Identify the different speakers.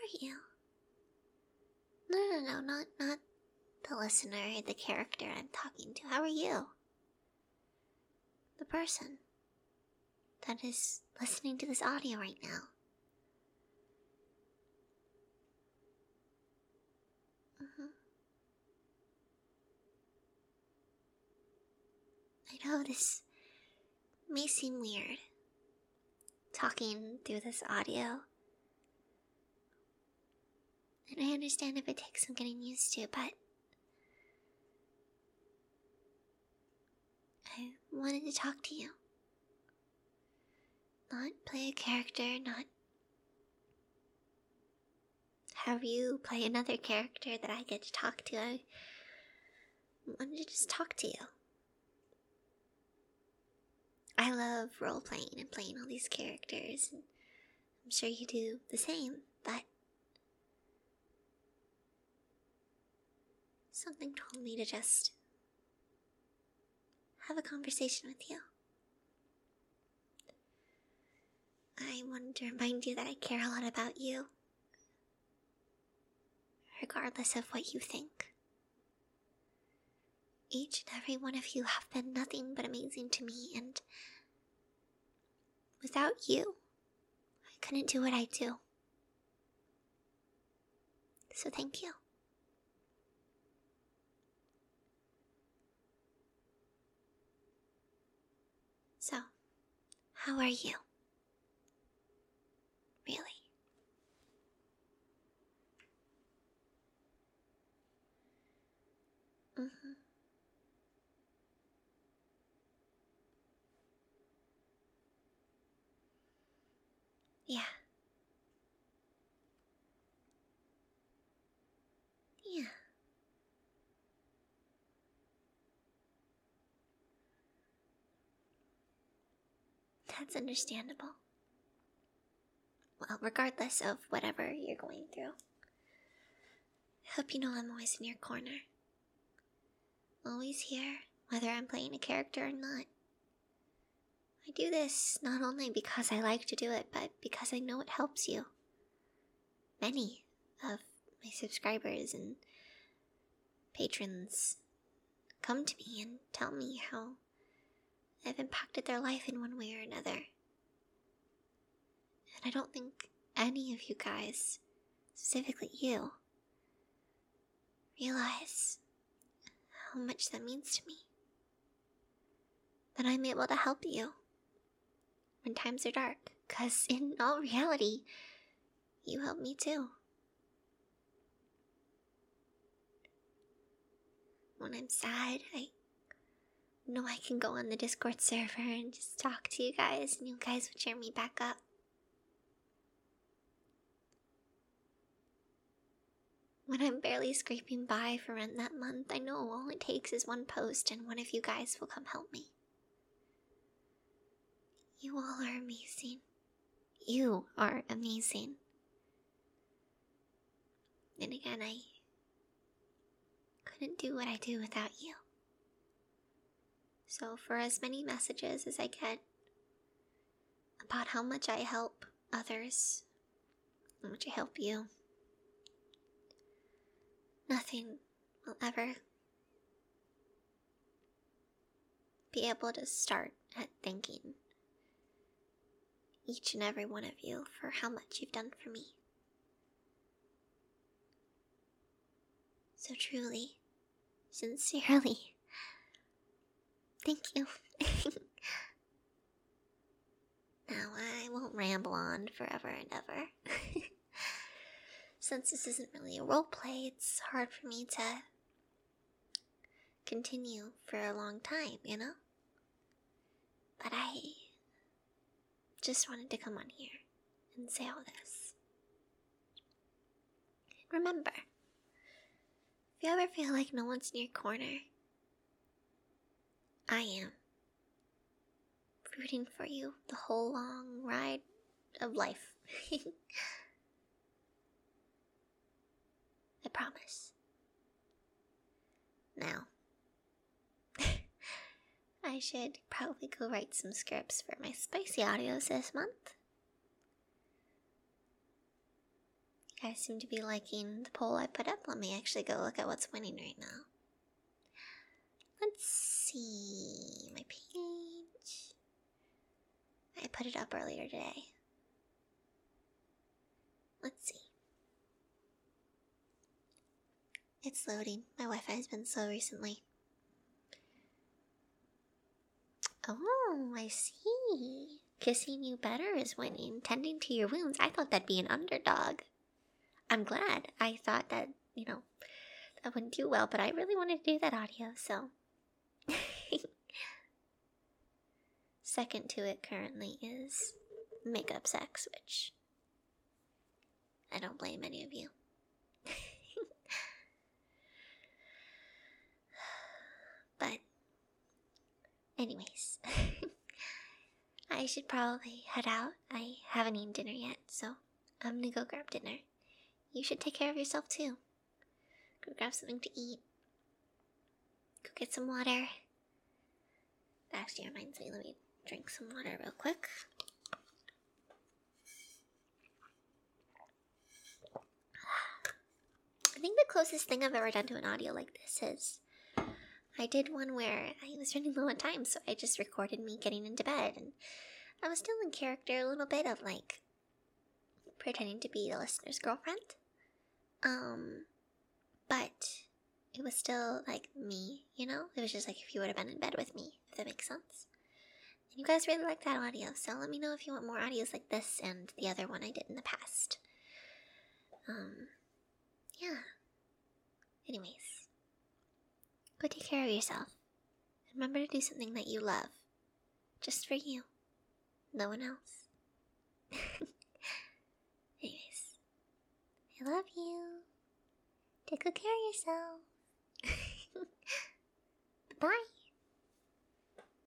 Speaker 1: are you? No, not the listener, the character I'm talking to. How are you? The person that is listening to this audio right now. I know this may seem weird, talking through this audio. And I understand if it takes some getting used to, but I wanted to talk to you. Not play a character, not have you play another character that I get to talk to. I wanted to just talk to you. I love role-playing and playing all these characters, and I'm sure you do the same, but something told me to just have a conversation with you. I wanted to remind you that I care a lot about you, regardless of what you think. Each and every one of you have been nothing but amazing to me, and without you, I couldn't do what I do. So thank you. So, how are you? Really? Yeah. Yeah. That's understandable. Well, regardless of whatever you're going through, I hope you know I'm always in your corner. Always here, whether I'm playing a character or not. I do this not only because I like to do it, but because I know it helps you. Many of my subscribers and patrons come to me and tell me how I've impacted their life in one way or another. And I don't think any of you guys, specifically you, realize how much that means to me. That I'm able to help you when times are dark, because in all reality, you help me too. When I'm sad, I know I can go on the Discord server and just talk to you guys, and you guys would cheer me back up. When I'm barely scraping by for rent that month, I know all it takes is one post and one of you guys will come help me. You all are amazing. You are amazing. And again, I couldn't do what I do without you. So for as many messages as I get about how much I help others, how much I help you, nothing will ever be able to start at thanking each and every one of you for how much you've done for me. So truly, sincerely, thank you. Now I won't ramble on forever and ever. Since this isn't really a roleplay, it's hard for me to continue for a long time, you know? But I just wanted to come on here and say all this. Remember, if you ever feel like no one's in your corner, I am. Rooting for you the whole long ride of life. I promise. Now, I should probably go write some scripts for my spicy audios this month. guys seem to be liking the poll I put up. Let me actually go look at what's winning right now. Let's see my page. I put it up earlier today. Let's see. It's loading. My Wi-Fi has been slow recently. Oh, I see. Kissing You Better is winning. Tending to Your Wounds. I thought that'd be an underdog. I'm glad. I thought that, that wouldn't do well, but I really wanted to do that audio, so. Second to it currently is Makeup Sex, which I don't blame any of you. But anyways, I should probably head out. I haven't eaten dinner yet, so I'm gonna go grab dinner. You should take care of yourself too. Go grab something to eat. Go get some water. That actually reminds me, let me drink some water real quick. I think the closest thing I've ever done to an audio like this is I did one where I was running low on time, so I just recorded me getting into bed, and I was still in character a little bit of like pretending to be the listener's girlfriend. But it was still like me, It was just like if you would have been in bed with me, if that makes sense. And you guys really like that audio, so let me know if you want more audios like this and the other one I did in the past. Yeah. Anyways, go take care of yourself. Remember to do something that you love. Just for you. No one else. Anyways, I love you. Take good care of yourself. Bye.